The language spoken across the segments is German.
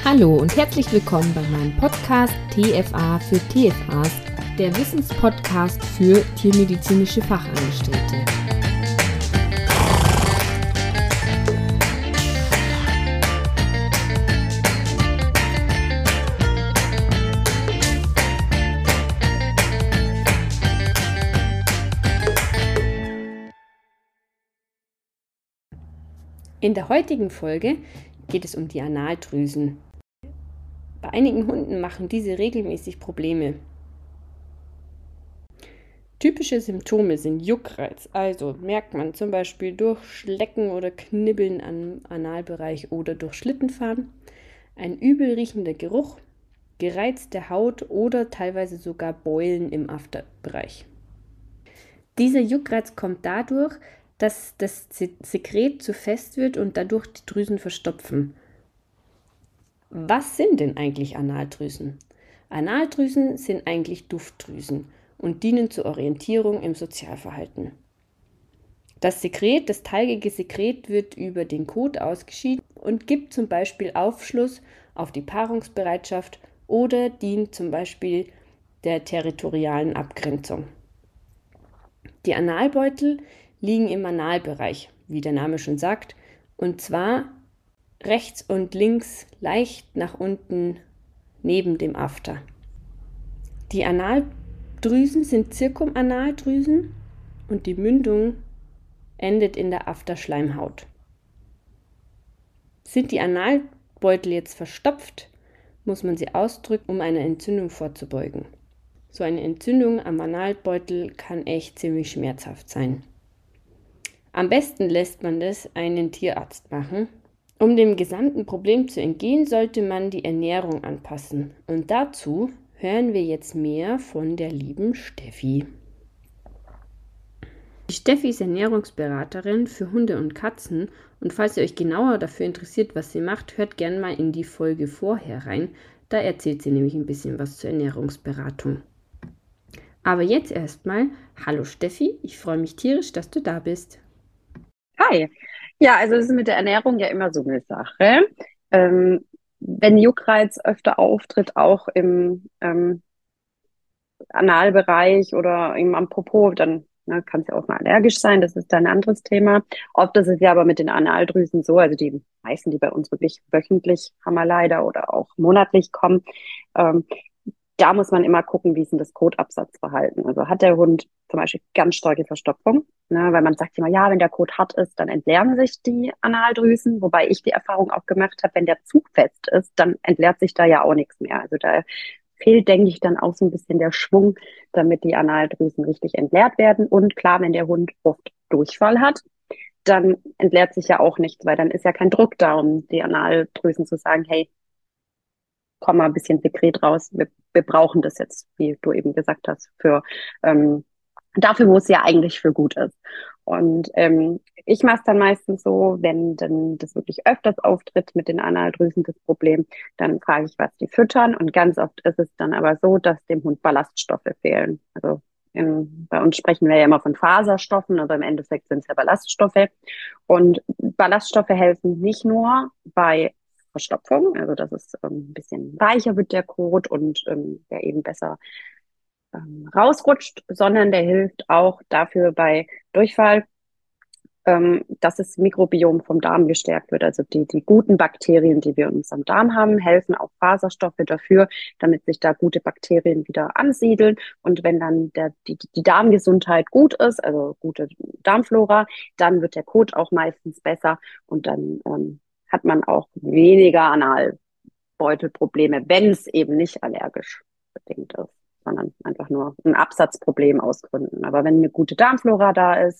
Hallo und herzlich willkommen bei meinem Podcast TFA für TFAs, der Wissenspodcast für tiermedizinische Fachangestellte. In der heutigen Folge geht es um die Analdrüsen. Bei einigen Hunden machen diese regelmäßig Probleme. Typische Symptome sind Juckreiz, also merkt man zum Beispiel durch Schlecken oder Knibbeln am Analbereich oder durch Schlittenfahren, ein übel riechender Geruch, gereizte Haut oder teilweise sogar Beulen im Afterbereich. Dieser Juckreiz kommt dadurch, dass das Sekret zu fest wird und dadurch die Drüsen verstopfen. Was sind denn eigentlich Analdrüsen? Analdrüsen sind eigentlich Duftdrüsen und dienen zur Orientierung im Sozialverhalten. Das teigige Sekret wird über den Kot ausgeschieden und gibt zum Beispiel Aufschluss auf die Paarungsbereitschaft oder dient zum Beispiel der territorialen Abgrenzung. Die Analbeutel liegen im Analbereich, wie der Name schon sagt, und zwar rechts und links leicht nach unten neben dem After. Die Analdrüsen sind Zirkumanaldrüsen und die Mündung endet in der Afterschleimhaut. Sind die Analbeutel jetzt verstopft, muss man sie ausdrücken, um einer Entzündung vorzubeugen. So eine Entzündung am Analbeutel kann echt ziemlich schmerzhaft sein. Am besten lässt man das einen Tierarzt machen. Um dem gesamten Problem zu entgehen, sollte man die Ernährung anpassen. Und dazu hören wir jetzt mehr von der lieben Steffi. Die Steffi ist Ernährungsberaterin für Hunde und Katzen. Und falls ihr euch genauer dafür interessiert, was sie macht, hört gerne mal in die Folge vorher rein. Da erzählt sie nämlich ein bisschen was zur Ernährungsberatung. Aber jetzt erstmal, hallo Steffi, ich freue mich tierisch, dass du da bist. Hi. Ja, also das ist mit der Ernährung ja immer so eine Sache. Wenn Juckreiz öfter auftritt, auch im Analbereich oder eben am Popo, dann kann es ja auch mal allergisch sein. Das ist dann ein anderes Thema. Oft ist es ja aber mit den Analdrüsen so, also die meisten, die bei uns wirklich wöchentlich, haben wir leider, oder auch monatlich kommen, ähm, da muss man immer gucken, wie ist denn das Kotabsatzverhalten. Also hat der Hund zum Beispiel ganz starke Verstopfung, ne, weil man sagt immer, ja, wenn der Kot hart ist, dann entleeren sich die Analdrüsen, wobei ich die Erfahrung auch gemacht habe, wenn der zu fest ist, dann entleert sich da ja auch nichts mehr. Also da fehlt, denke ich, dann auch so ein bisschen der Schwung, damit die Analdrüsen richtig entleert werden. Und klar, wenn der Hund oft Durchfall hat, dann entleert sich ja auch nichts, weil dann ist ja kein Druck da, um die Analdrüsen zu sagen, hey, komm mal ein bisschen Sekret raus. Wir brauchen das jetzt, wie du eben gesagt hast, für dafür, wo es ja eigentlich für gut ist. Und ich mache es dann meistens so, wenn dann das wirklich öfters auftritt mit den Analdrüsen, das Problem, dann frage ich, was die füttern. Und ganz oft ist es dann aber so, dass dem Hund Ballaststoffe fehlen. Also bei uns sprechen wir ja immer von Faserstoffen, aber im Endeffekt sind es ja Ballaststoffe. Und Ballaststoffe helfen nicht nur bei Verstopfung, also dass es ein bisschen weicher wird, der Kot, und der eben besser rausrutscht, sondern der hilft auch dafür bei Durchfall, dass das Mikrobiom vom Darm gestärkt wird. Also die guten Bakterien, die wir in unserem Darm haben, helfen auch Faserstoffe dafür, damit sich da gute Bakterien wieder ansiedeln. Und wenn dann die Darmgesundheit gut ist, also gute Darmflora, dann wird der Kot auch meistens besser, und dann hat man auch weniger Analbeutelprobleme, wenn es eben nicht allergisch bedingt ist, sondern einfach nur ein Absatzproblem aus Gründen. Aber wenn eine gute Darmflora da ist,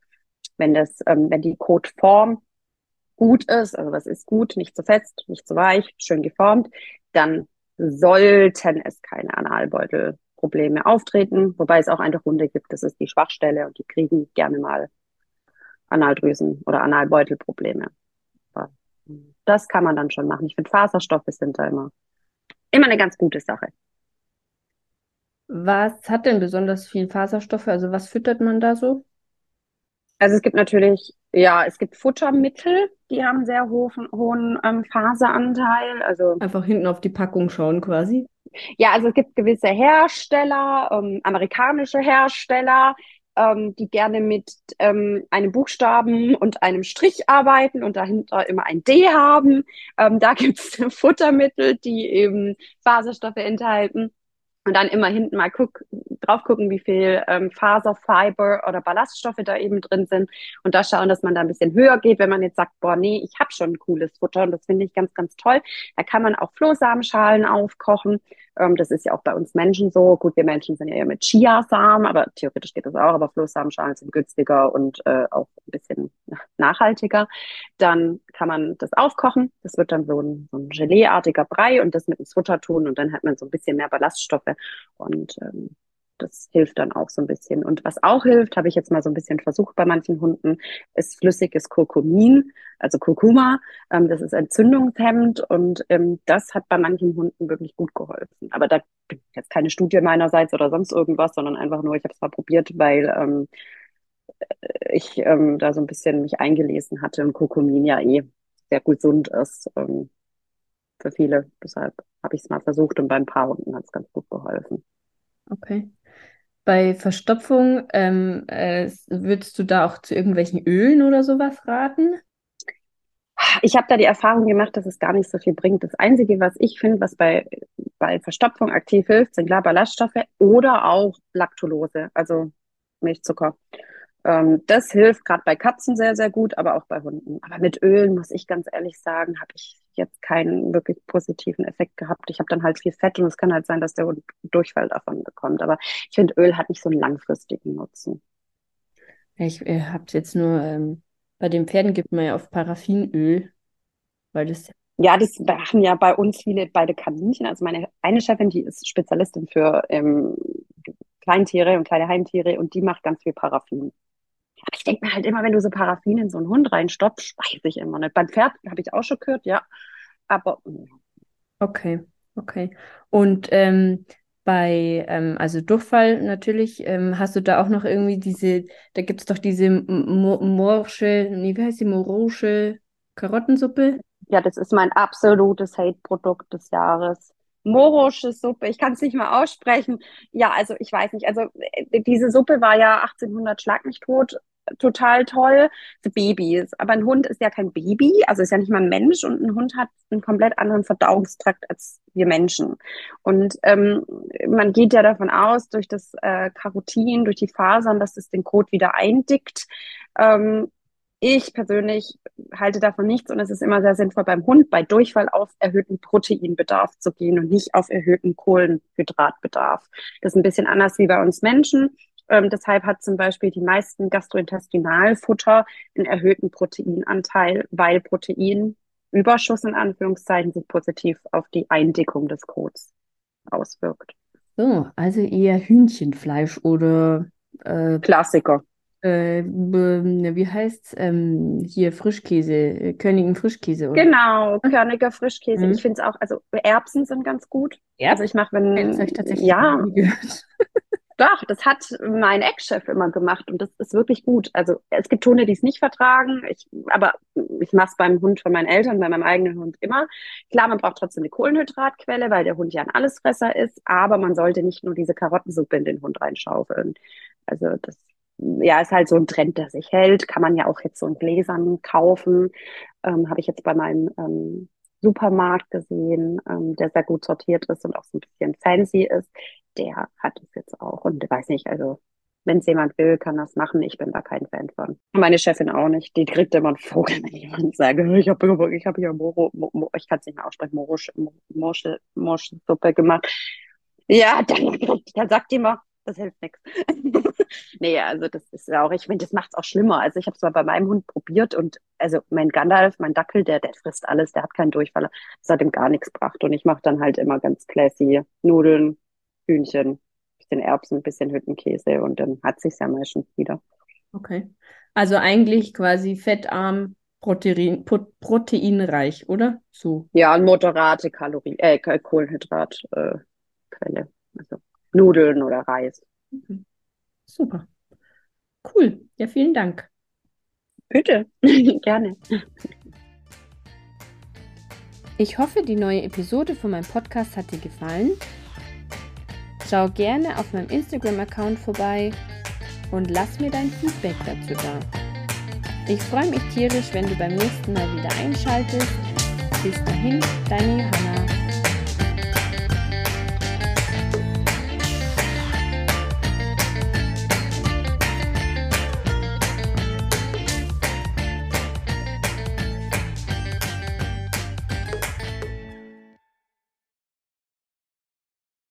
wenn die Kotform gut ist, also was ist gut, nicht zu fest, nicht zu weich, schön geformt, dann sollten es keine Analbeutelprobleme auftreten, wobei es auch einfach Hunde gibt, das ist die Schwachstelle, und die kriegen gerne mal Analdrüsen oder Analbeutelprobleme. Aber das kann man dann schon machen. Ich finde, Faserstoffe sind da immer eine ganz gute Sache. Was hat denn besonders viel Faserstoffe? Also was füttert man da so? Also es gibt natürlich Ja, es gibt Futtermittel, die haben sehr hohen Faseranteil. Also Einfach hinten auf die Packung schauen quasi. ja, also es gibt gewisse Hersteller, amerikanische Hersteller, die gerne mit einem Buchstaben und einem Strich arbeiten und dahinter immer ein D haben. Da gibt es Futtermittel, die eben Faserstoffe enthalten. Und dann immer hinten mal drauf gucken, wie viel Faser, Fiber oder Ballaststoffe da eben drin sind. Und da schauen, dass man da ein bisschen höher geht. Wenn man jetzt sagt, boah, nee, ich habe schon ein cooles Futter und das finde ich ganz, ganz toll. Da kann man auch Flohsamenschalen aufkochen. Das ist ja auch bei uns Menschen so. Gut, wir Menschen sind ja eher mit Chiasamen, aber theoretisch geht das auch. Aber Flohsamenschalen sind günstiger und auch ein bisschen nachhaltiger. Dann kann man das aufkochen. Das wird dann so ein Geleeartiger Brei und das mit ins Futter tun und dann hat man so ein bisschen mehr Ballaststoffe und das hilft dann auch so ein bisschen. Und was auch hilft, habe ich jetzt mal so ein bisschen versucht bei manchen Hunden, ist flüssiges Kurkumin, also Kurkuma. Das ist entzündungshemmend und das hat bei manchen Hunden wirklich gut geholfen. Aber da gibt es jetzt keine Studie meinerseits oder sonst irgendwas, sondern einfach nur, ich habe es mal probiert, weil ich da so ein bisschen mich eingelesen hatte und Kurkumin ja eh sehr gesund ist für viele. Deshalb habe ich es mal versucht und bei ein paar Hunden hat es ganz gut geholfen. Okay. Bei Verstopfung, würdest du da auch zu irgendwelchen Ölen oder sowas raten? Ich habe da die Erfahrung gemacht, dass es gar nicht so viel bringt. Das Einzige, was ich finde, was bei Verstopfung aktiv hilft, sind klar Ballaststoffe oder auch Laktulose, also Milchzucker. Das hilft gerade bei Katzen sehr, sehr gut, aber auch bei Hunden. Aber mit Ölen, muss ich ganz ehrlich sagen, habe ich jetzt keinen wirklich positiven Effekt gehabt. Ich habe dann halt viel Fett und es kann halt sein, dass der Hund Durchfall davon bekommt. Aber ich finde, Öl hat nicht so einen langfristigen Nutzen. Ich habe es jetzt nur, bei den Pferden gibt man ja oft Paraffinöl, weil das, Ja, das machen ja bei uns viele, beide Kaninchen. Also meine eine Chefin, die ist Spezialistin für Kleintiere und kleine Heimtiere und die macht ganz viel Paraffin. Aber ich denke mir halt immer, wenn du so Paraffin in so einen Hund reinstopfst, weiß ich immer nicht. Beim Pferd habe ich auch schon gehört, ja. Aber okay, okay. Und also Durchfall natürlich, hast du da auch noch irgendwie da gibt es doch diese morsche, nee, wie heißt die, morosche Karottensuppe? ja, das ist mein absolutes Hate-Produkt des Jahres. Morosche Suppe, ich kann es nicht mal aussprechen. Ja, also ich weiß nicht. Also diese Suppe war ja 1800 Schlag mich tot, total toll für Babys. Aber ein Hund ist ja kein Baby, also ist ja nicht mal ein Mensch und ein Hund hat einen komplett anderen Verdauungstrakt als wir Menschen. Und man geht ja davon aus, durch das Carotin, durch die Fasern, dass es den Kot wieder eindickt. Ich persönlich halte davon nichts und es ist immer sehr sinnvoll beim Hund bei Durchfall auf erhöhten Proteinbedarf zu gehen und nicht auf erhöhten Kohlenhydratbedarf. Das ist ein bisschen anders wie bei uns Menschen. Deshalb hat zum Beispiel die meisten Gastrointestinalfutter einen erhöhten Proteinanteil, weil Proteinüberschuss in Anführungszeichen sich positiv auf die Eindickung des Kots auswirkt. So, also eher Hühnchenfleisch oder äh, Klassiker. wie heißt's? Hier Frischkäse, Königin Frischkäse oder? Genau, körniger Frischkäse. Ich Mhm. finde es auch, also Erbsen sind ganz gut. Also Erbsen? ich mache, Das habe ich wenn, tatsächlich noch ja, nie gehört. doch, das hat mein Ex-Chef immer gemacht und das ist wirklich gut. Also es gibt Hunde, die es nicht vertragen, aber ich mache es beim Hund von meinen Eltern, bei meinem eigenen Hund immer. Klar, man braucht trotzdem eine Kohlenhydratquelle, weil der Hund ja ein Allesfresser ist, aber man sollte nicht nur diese Karottensuppe in den Hund reinschaufeln. Also das, ja, ist halt so ein Trend, der sich hält. Kann man ja auch jetzt so in Gläsern kaufen. Habe ich jetzt bei meinem Supermarkt gesehen, der sehr gut sortiert ist und auch so ein bisschen fancy ist. Der hat es jetzt auch und ich weiß nicht, also wenn es jemand will, kann das machen. Ich bin da kein Fan von. Und meine Chefin auch nicht. Die kriegt immer einen Vogel, wenn jemand sagt, ich hab hier ich kann es nicht mehr aussprechen, Morsche-Suppe gemacht. Ja, dann sagt die immer, das hilft nichts. Nee, also das ist ja auch, ich finde, das macht es auch schlimmer. Also ich habe es mal bei meinem Hund probiert und also mein Gandalf, mein Dackel, der frisst alles, der hat keinen Durchfall. Das hat ihm gar nichts gebracht. Und ich mache dann halt immer ganz classy Nudeln, Hühnchen, bisschen Erbsen, bisschen Hüttenkäse und dann hat sich's ja meistens wieder. Okay. Also eigentlich quasi fettarm, proteinreich, oder? So. Ja, eine moderate Kohlenhydratquelle. Quelle. Also Nudeln oder Reis. Mhm. Super. Cool. Ja, vielen Dank. Bitte, gerne. Ich hoffe, die neue Episode von meinem Podcast hat dir gefallen. Schau gerne auf meinem Instagram-Account vorbei und lass mir dein Feedback dazu da. Ich freue mich tierisch, wenn du beim nächsten Mal wieder einschaltest. Bis dahin, deine Johanna.